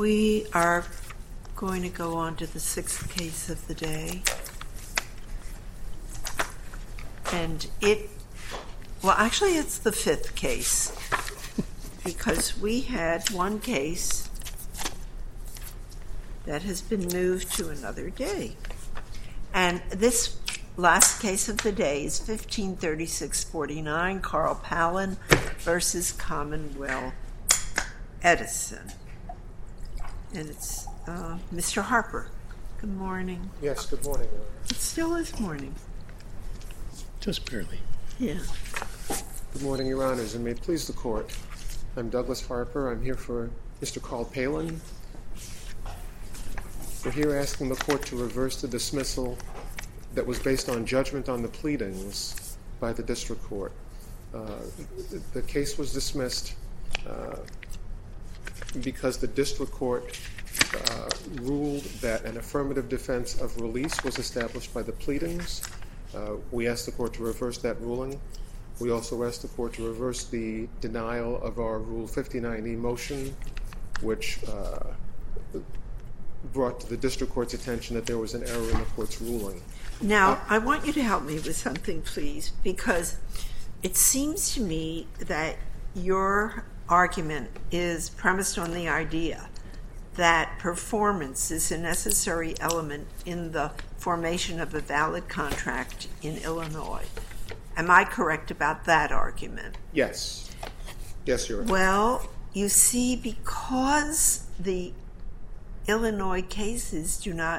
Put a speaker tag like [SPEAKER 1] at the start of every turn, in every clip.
[SPEAKER 1] We are going to go on to the sixth case of the day. And actually it's the fifth case, because we had one case that has been moved to another day. And this last case of the day is 1536-49, Carl Palin versus Commonwealth Edison. And it's Mr. Harper. Good morning.
[SPEAKER 2] Yes, good morning.
[SPEAKER 1] It still is morning.
[SPEAKER 3] Just barely.
[SPEAKER 1] Yeah.
[SPEAKER 2] Good morning, Your Honors, and may it please the Court. I'm Douglas Harper. I'm here for Mr. Carl Palin. We're here asking the Court to reverse the dismissal that was based on judgment on the pleadings by the District Court. The case was dismissed because the District Court ruled that an affirmative defense of release was established by the pleadings. We asked the Court to reverse that ruling. We also asked the Court to reverse the denial of our Rule 59e motion, which brought to the District Court's attention that there was an error in the Court's ruling.
[SPEAKER 1] Now, I want you to help me with something, please, because it seems to me that your argument is premised on the idea that performance is a necessary element in the formation of a valid contract in Illinois. Am I correct about that argument?
[SPEAKER 2] Yes. Yes, Your Honor.
[SPEAKER 1] Well, you see, because the Illinois cases do not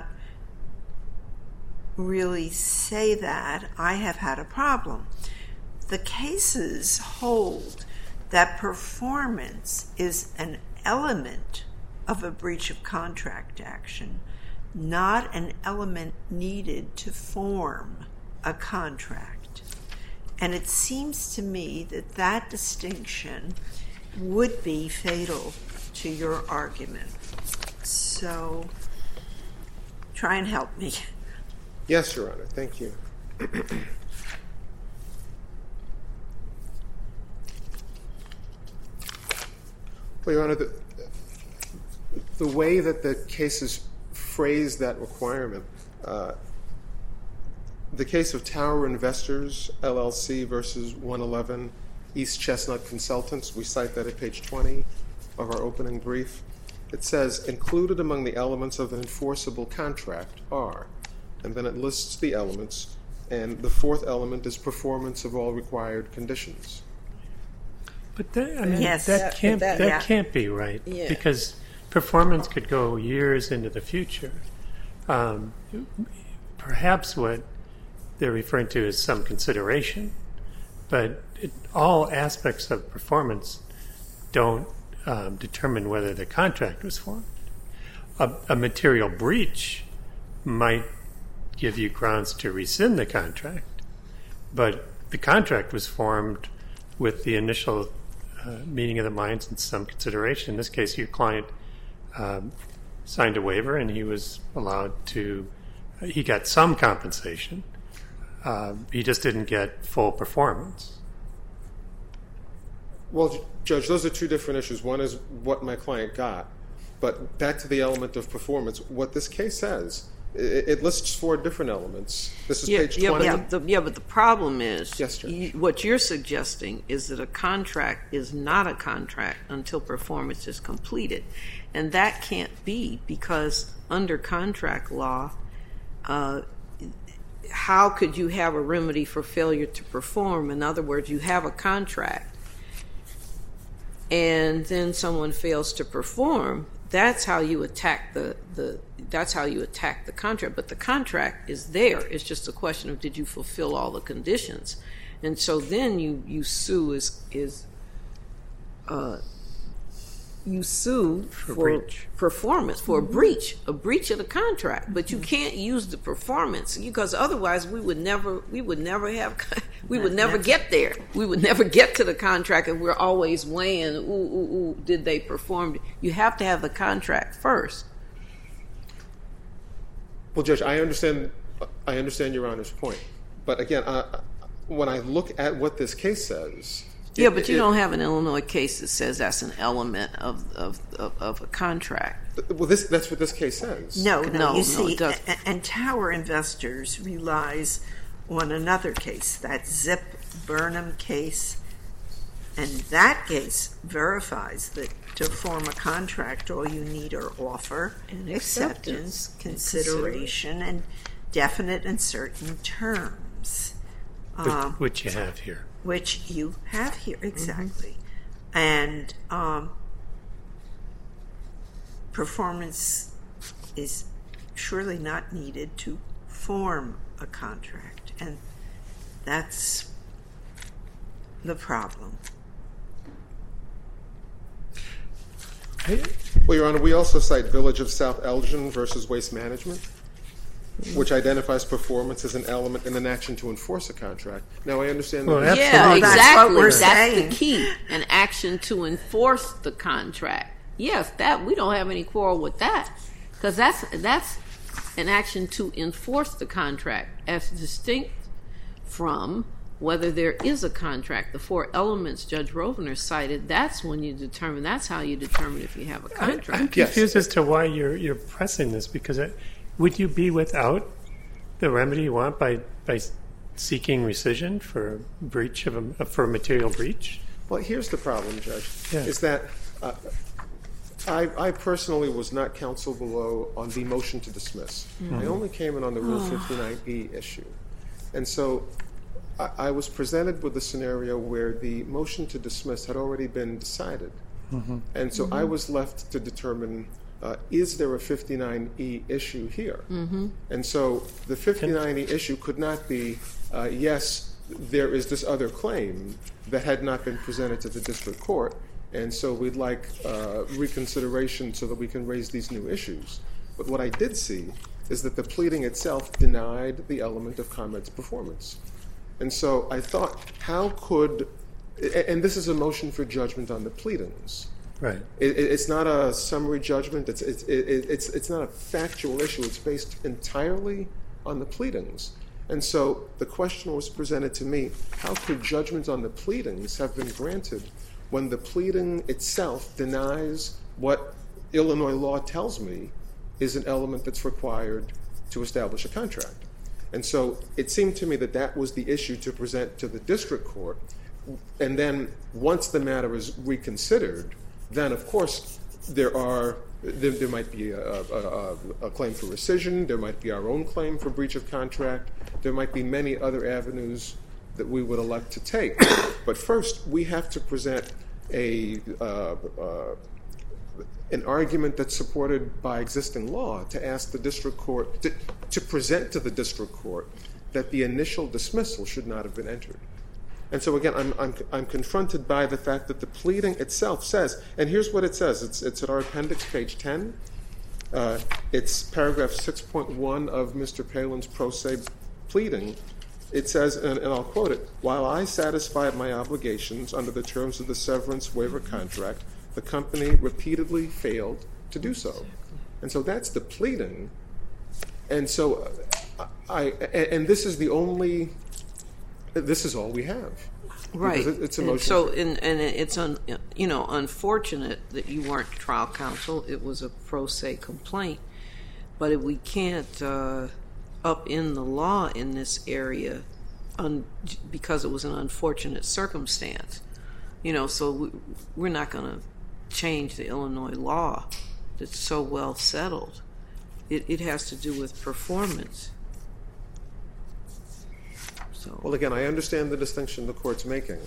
[SPEAKER 1] really say that, I have had a problem. The cases hold that performance is an element of a breach of contract action, not an element needed to form a contract. And it seems to me that that distinction would be fatal to your argument. So try and help me.
[SPEAKER 2] Yes, Your Honor. Thank you. Well, Your Honor, the way that the cases phrase that requirement, the case of Tower Investors, LLC versus 111 East Chestnut Consultants, we cite that at page 20 of our opening brief. It says, included among the elements of an enforceable contract are, and then it lists the elements, and the fourth element is performance of all required conditions.
[SPEAKER 3] But that can't be right, because performance could go years into the future. Perhaps what they're referring to is some consideration, but all aspects of performance don't determine whether the contract was formed. A material breach might give you grounds to rescind the contract, but the contract was formed with the initial meeting of the minds and some consideration. In this case, your client signed a waiver and he was allowed to, he got some compensation. He just didn't get full performance.
[SPEAKER 2] Well, Judge, those are two different issues. One is what my client got, but back to the element of performance, what this case says, it lists four different elements. This is page 20.
[SPEAKER 4] But the problem is,
[SPEAKER 2] yes, Judge.
[SPEAKER 4] What you're suggesting is that a contract is not a contract until performance is completed. And that can't be, because under contract law, how could you have a remedy for failure to perform? In other words, you have a contract, and then someone fails to perform. That's how you attack the contract. But the contract is there. It's just a question of, did you fulfill all the conditions? And so then you sue for performance, for a breach of the contract. But you can't use the performance, because otherwise we would never get there. We would never get to the contract, and we're always weighing, did they perform? You have to have the contract first.
[SPEAKER 2] Well, Judge, I understand Your Honor's point. But again, when I look at what this case says,
[SPEAKER 4] Yeah, but you don't have an Illinois case that says that's an element of a contract.
[SPEAKER 2] Well, that's what this case says.
[SPEAKER 1] No,
[SPEAKER 4] No,
[SPEAKER 1] you see,
[SPEAKER 4] it doesn't.
[SPEAKER 1] and Tower Investors relies on another case, that Zip Burnham case, and that case verifies that to form a contract, all you need are offer,
[SPEAKER 4] And
[SPEAKER 1] acceptance,
[SPEAKER 4] acceptance,
[SPEAKER 1] consideration, and definite and certain terms.
[SPEAKER 3] Which you have here.
[SPEAKER 1] Which you have here, exactly. And performance is surely not needed to form a contract, and that's the problem.
[SPEAKER 2] Well, Your Honor, we also cite Village of South Elgin versus Waste Management, which identifies performance as an element in an action to enforce a contract. Now, I understand
[SPEAKER 3] Well,
[SPEAKER 2] that.
[SPEAKER 3] absolutely.
[SPEAKER 4] Yeah,
[SPEAKER 1] That's
[SPEAKER 4] exactly.
[SPEAKER 1] what we're
[SPEAKER 4] That's
[SPEAKER 1] saying.
[SPEAKER 4] the key. An action to enforce the contract. Yes, that we don't have any quarrel with that, because that's an action to enforce the contract, as distinct from whether there is a contract. The four elements Judge Rovner cited, that's when you determine. That's how you determine if you have a contract.
[SPEAKER 3] I'm confused as to why you're pressing this, because would you be without the remedy you want by seeking rescission for breach for material breach?
[SPEAKER 2] Well, here's the problem, Judge,
[SPEAKER 3] Yeah.
[SPEAKER 2] is that I personally was not counsel below on the motion to dismiss. I only came in on the Rule 59E issue. And so I was presented with a scenario where the motion to dismiss had already been decided. And so I was left to determine, is there a 59E issue here? And so the 59E issue could not be, yes, there is this other claim that had not been presented to the district court, and so we'd like reconsideration so that we can raise these new issues. But what I did see is that the pleading itself denied the element of ComEd's performance. And so I thought, how could, and this is a motion for judgment on the pleadings.
[SPEAKER 3] Right.
[SPEAKER 2] It's not a summary judgment. It's not a factual issue. It's based entirely on the pleadings. And so the question was presented to me, how could judgment on the pleadings have been granted when the pleading itself denies what Illinois law tells me is an element that's required to establish a contract? And so it seemed to me that that was the issue to present to the district court. And then once the matter is reconsidered, then of course there might be a claim for rescission, there might be our own claim for breach of contract, there might be many other avenues that we would elect to take. But first, we have to present an argument that's supported by existing law to ask the district court, to present to the district court that the initial dismissal should not have been entered. And so again, I'm confronted by the fact that the pleading itself says, and here's what it says, it's at our appendix, page 10. It's paragraph 6.1 of Mr. Palin's pro se pleading. It says, and I'll quote it, "While I satisfied my obligations under the terms of the severance waiver contract, the company repeatedly failed to do so." And so that's the pleading. And so this is all we have.
[SPEAKER 4] Right.
[SPEAKER 2] Because it's a motion.
[SPEAKER 4] So, and it's unfortunate that you weren't trial counsel. It was a pro se complaint, but if we can't upend the law in this area because it was an unfortunate circumstance, so we're not going to change the Illinois law that's so well settled. It has to do with performance.
[SPEAKER 2] Well, again, I understand the distinction the court's making.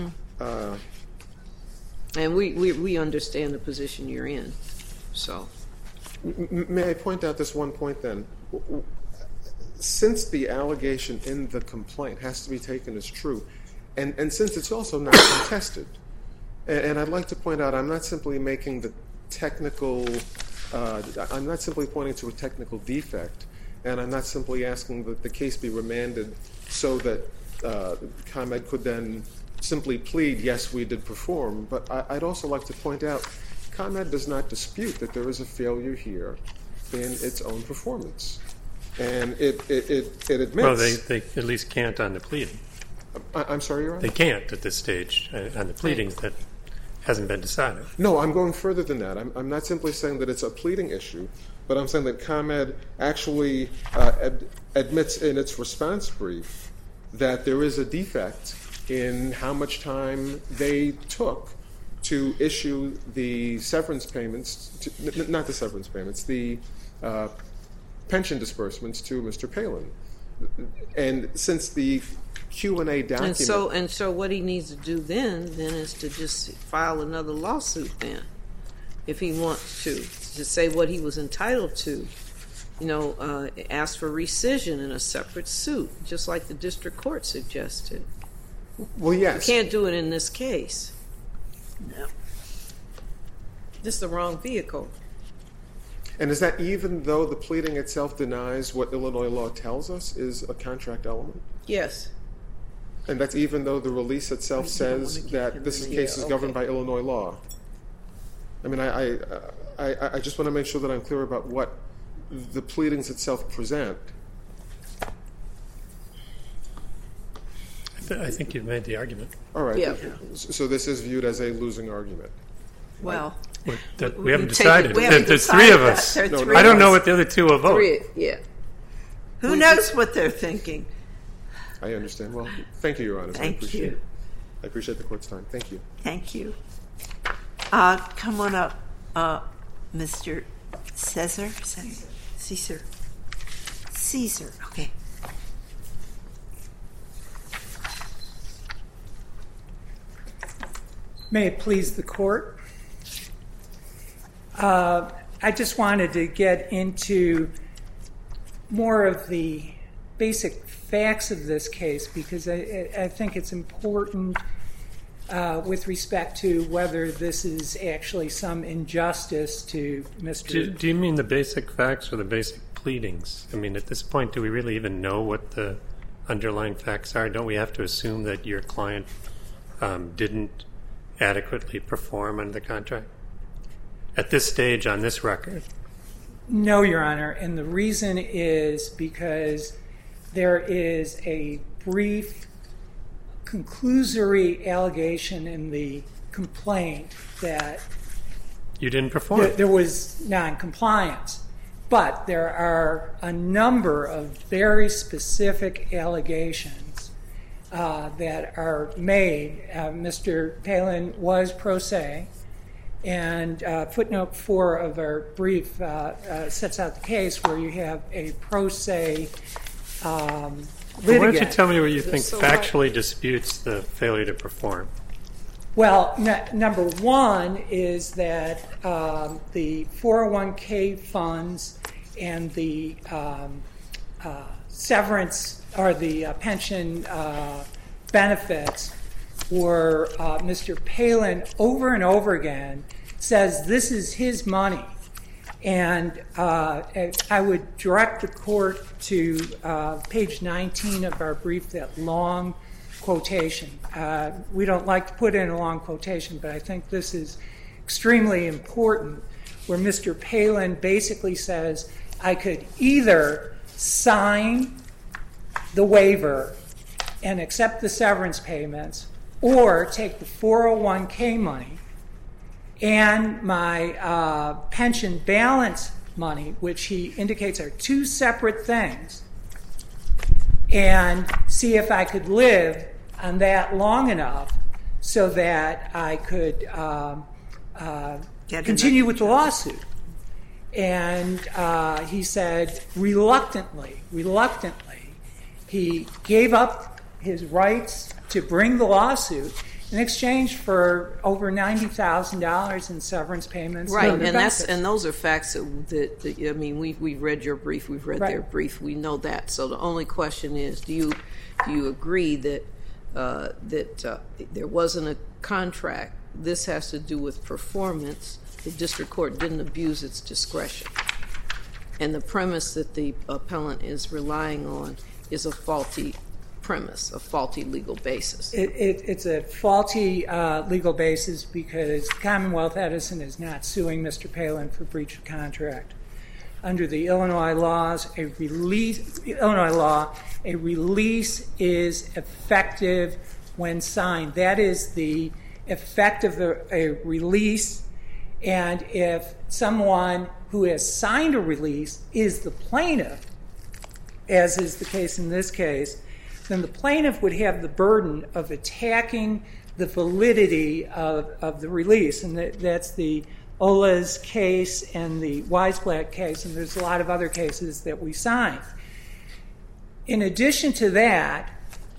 [SPEAKER 4] And we understand the position you're in. So,
[SPEAKER 2] may I point out this one point then? Since the allegation in the complaint has to be taken as true, and since it's also not contested, and I'd like to point out, I'm not simply making the technical, I'm not simply pointing to a technical defect, and I'm not simply asking that the case be remanded so that ComEd could then simply plead, yes, we did perform. But I'd also like to point out, ComEd does not dispute that there is a failure here in its own performance. And it admits...
[SPEAKER 3] Well, they at least can't on the pleading.
[SPEAKER 2] I'm sorry, Your Honor?
[SPEAKER 3] They can't at this stage on the pleadings that hasn't been decided.
[SPEAKER 2] No, I'm going further than that. I'm not simply saying that it's a pleading issue, but I'm saying that ComEd actually admits in its response brief that there is a defect in how much time they took to issue the severance payments, not the severance payments, the pension disbursements to Mr. Palin. And since the Q&A document...
[SPEAKER 4] And so what he needs to do then is to just file another lawsuit then, if he wants to say what he was entitled to, ask for rescission in a separate suit, just like the district court suggested.
[SPEAKER 2] Well, yes.
[SPEAKER 4] You can't do it in this case.
[SPEAKER 1] No.
[SPEAKER 4] This is the wrong vehicle.
[SPEAKER 2] And is that even though the pleading itself denies what Illinois law tells us is a contract element?
[SPEAKER 4] Yes.
[SPEAKER 2] And that's even though the release itself says that this case is governed by Illinois law? I mean, I just want to make sure that I'm clear about what the pleadings itself present.
[SPEAKER 3] I think you've made the argument.
[SPEAKER 2] All right.
[SPEAKER 4] Yeah.
[SPEAKER 2] So this is viewed as a losing argument.
[SPEAKER 1] Well,
[SPEAKER 3] We haven't decided.
[SPEAKER 1] We haven't
[SPEAKER 3] There's
[SPEAKER 1] decided
[SPEAKER 3] three of
[SPEAKER 1] that.
[SPEAKER 3] us.
[SPEAKER 1] There are
[SPEAKER 2] No,
[SPEAKER 1] three
[SPEAKER 3] I don't
[SPEAKER 1] of
[SPEAKER 3] know
[SPEAKER 1] us.
[SPEAKER 3] what the other two will vote.
[SPEAKER 4] Yeah.
[SPEAKER 1] Who knows what they're thinking?
[SPEAKER 2] I understand. Well, thank you, Your Honor.
[SPEAKER 1] Thank you.
[SPEAKER 2] I appreciate the court's time. Thank you.
[SPEAKER 1] Thank you. Come on up, Mr. Caesar. Okay.
[SPEAKER 5] May it please the court. I just wanted to get into more of the basic facts of this case because I think it's important with respect to whether this is actually some injustice to Mr.
[SPEAKER 3] Do you mean the basic facts or the basic pleadings? I mean, at this point, do we really even know what the underlying facts are? Don't we have to assume that your client didn't adequately perform under the contract? At this stage on this record?
[SPEAKER 5] No, Your Honor, and the reason is because there is a brief conclusory allegation in the complaint that
[SPEAKER 3] You didn't perform.
[SPEAKER 5] there was non-compliance, but there are a number of very specific allegations that are made. Mr. Palin was pro se, and footnote 4 of our brief sets out the case where you have a pro se litigant.
[SPEAKER 3] Why don't you tell me what you think
[SPEAKER 4] So
[SPEAKER 3] factually disputes the failure to perform?
[SPEAKER 5] Well, number one is that the 401k funds and the severance or the pension benefits were Mr. Palin over and over again says this is his money. And I would direct the court to page 19 of our brief, that long quotation. We don't like to put in a long quotation, but I think this is extremely important, where Mr. Palin basically says, I could either sign the waiver and accept the severance payments or take the 401k money and my pension balance money, which he indicates are two separate things, and see if I could live on that long enough so that I could continue with the lawsuit. And he said reluctantly, he gave up his rights to bring the lawsuit in exchange for over $90,000 in severance payments.
[SPEAKER 4] Right,
[SPEAKER 5] and
[SPEAKER 4] and those are facts that I mean, we've read your brief, we've read their brief, we know that. So the only question is, do you agree that there wasn't a contract? This has to do with performance. The district court didn't abuse its discretion, and the premise that the appellant is relying on is a faulty premise, a faulty legal basis.
[SPEAKER 5] It's a faulty legal basis because Commonwealth Edison is not suing Mr. Palin for breach of contract. under the Illinois law, a release is effective when signed. That is the effect of a release, and if someone who has signed a release is the plaintiff, as is the case in this case, then the plaintiff would have the burden of attacking the validity of the release, and that's the Ola's case and the Weisblatt case, and there's a lot of other cases that we signed. In addition to that,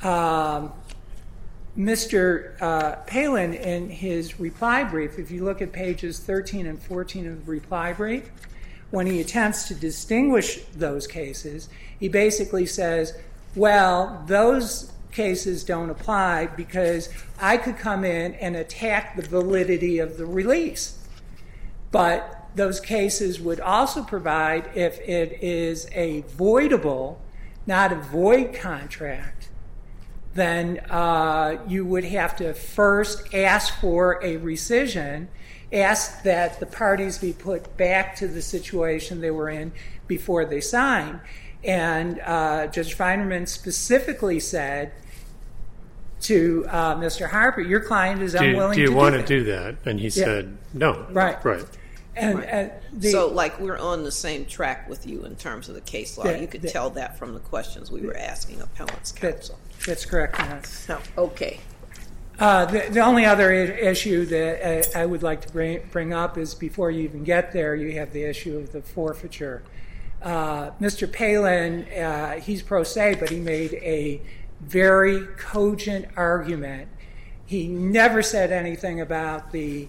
[SPEAKER 5] Mr. Palin, in his reply brief, if you look at pages 13 and 14 of the reply brief, when he attempts to distinguish those cases, he basically says, well, those cases don't apply because I could come in and attack the validity of the release. But those cases would also provide, if it is a voidable, not a void contract, then you would have to first ask for a rescission, ask that the parties be put back to the situation they were in before they signed. And Judge Feinerman specifically said to Mr. Harper, your client is unwilling to do that.
[SPEAKER 3] Do you want to do that? And he said, no.
[SPEAKER 5] Right.
[SPEAKER 3] Right.
[SPEAKER 5] And
[SPEAKER 4] So, like, we're on the same track with you in terms of the case law. You could tell that from the questions we were asking appellants counsel.
[SPEAKER 5] That's correct.
[SPEAKER 1] So,
[SPEAKER 4] Okay.
[SPEAKER 5] The only other issue that I would like to bring up is, before you even get there, you have the issue of the forfeiture. Mr. Palin, he's pro se, but he made a very cogent argument. He never said anything about the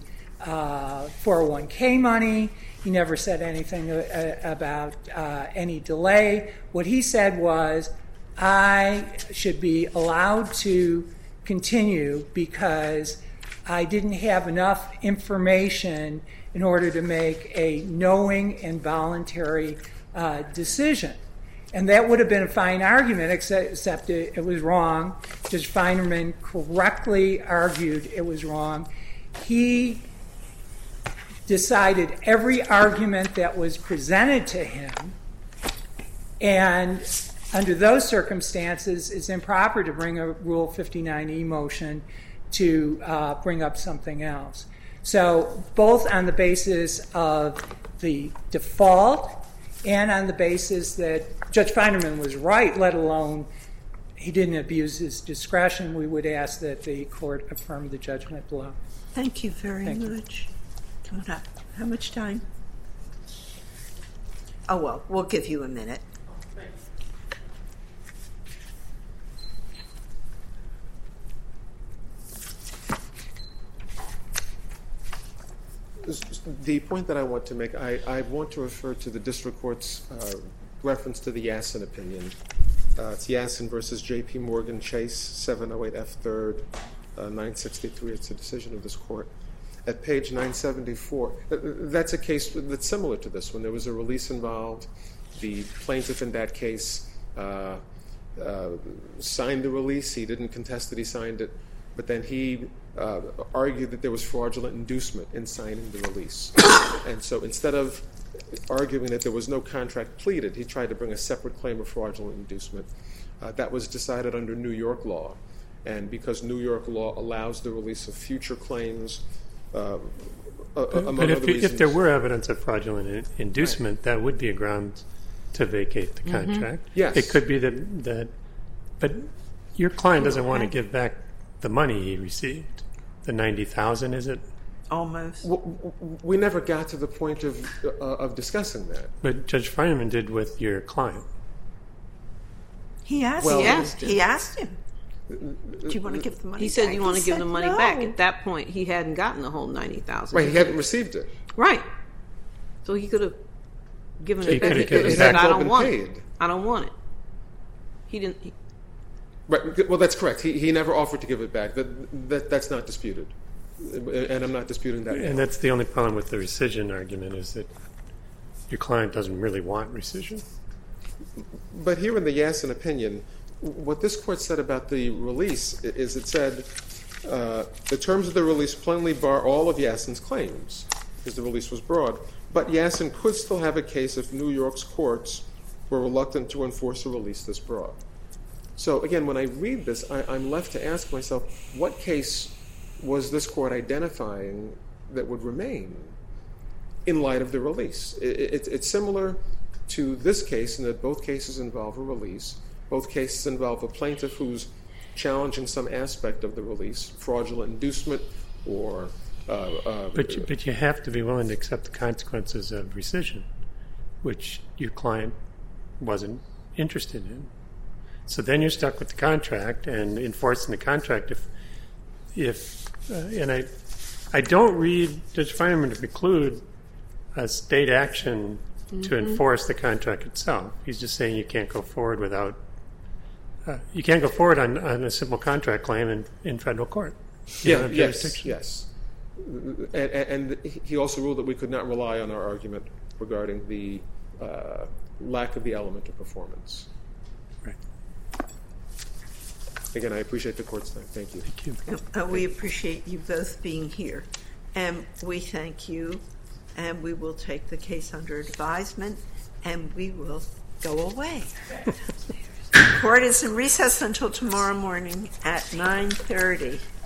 [SPEAKER 5] 401k money. He never said anything about any delay. What he said was, I should be allowed to continue because I didn't have enough information in order to make a knowing and voluntary decision. And that would have been a fine argument, except it was wrong. Judge Feinerman correctly argued it was wrong. He decided every argument that was presented to him, and under those circumstances, it's improper to bring a Rule 59e motion to bring up something else. So both on the basis of the default and on the basis that Judge Feinerman was right, let alone he didn't abuse his discretion, we would ask that the court affirm the judgment below.
[SPEAKER 1] thank you very much. Come on up. How much time? Oh, well, we'll give you a minute.
[SPEAKER 2] The point that I want to make, I want to refer to the district court's reference to the Yassin opinion. It's Yassin versus J.P. Morgan Chase, 708 F. 3rd, 963. It's a decision of this court. At page 974, that's a case that's similar to this one. There was a release involved. The plaintiff in that case signed the release. He didn't contest that he signed it, but then he argued that there was fraudulent inducement in signing the release. And so instead of arguing that there was no contract pleaded, he tried to bring a separate claim of fraudulent inducement. That was decided under New York law. And because New York law allows the release of future claims, among other reasons.
[SPEAKER 3] If there were evidence of fraudulent inducement, that would be a ground to vacate the contract.
[SPEAKER 2] Yes.
[SPEAKER 3] It could be that, but your client doesn't want to give back the money he received. The $90,000, is it?
[SPEAKER 1] Almost.
[SPEAKER 2] We never got to the point of discussing that.
[SPEAKER 3] But Judge Feinerman did with your client.
[SPEAKER 1] He asked him. He asked him. Do you want to give the money back?
[SPEAKER 4] He said, you want to give the money
[SPEAKER 1] no.
[SPEAKER 4] back. At that point, he hadn't gotten the whole $90,000.
[SPEAKER 2] Right, he hadn't received it.
[SPEAKER 4] Right. So he could have given
[SPEAKER 3] He
[SPEAKER 4] it back.
[SPEAKER 3] could
[SPEAKER 4] He
[SPEAKER 3] have
[SPEAKER 4] could have
[SPEAKER 3] given it
[SPEAKER 4] said,
[SPEAKER 3] back.
[SPEAKER 4] I don't want
[SPEAKER 2] Paid.
[SPEAKER 4] it. I don't want it. He didn't.
[SPEAKER 2] Right. Well, that's correct. He never offered to give it back. That's not disputed. And I'm not disputing that.
[SPEAKER 3] And that's the only problem with the rescission argument, is that your client doesn't really want rescission.
[SPEAKER 2] But here in the Yassin opinion, what this court said about the release is it said, the terms of the release plainly bar all of Yassin's claims, because the release was broad. But Yasin could still have a case if New York's courts were reluctant to enforce a release this broad. So again, when I read this, I'm left to ask myself, what case was this court identifying that would remain in light of the release? It's similar to this case in that both cases involve a release. Both cases involve a plaintiff who's challenging some aspect of the release, fraudulent inducement or...
[SPEAKER 3] But you have to be willing to accept the consequences of rescission, which your client wasn't interested in. So then you're stuck with the contract and enforcing the contract. And I don't read Judge Feinerman to preclude a state action to enforce the contract itself. He's just saying you can't go forward without. You can't go forward on a simple contract claim in federal court.
[SPEAKER 2] Yes. And he also ruled that we could not rely on our argument regarding the lack of the element of performance.
[SPEAKER 3] Right.
[SPEAKER 2] Again, I appreciate the court's time. Thank you.
[SPEAKER 3] Thank you.
[SPEAKER 1] We appreciate you both being here. And we thank you, and we will take the case under advisement, and we will go away. Court is in recess until tomorrow morning at 9:30.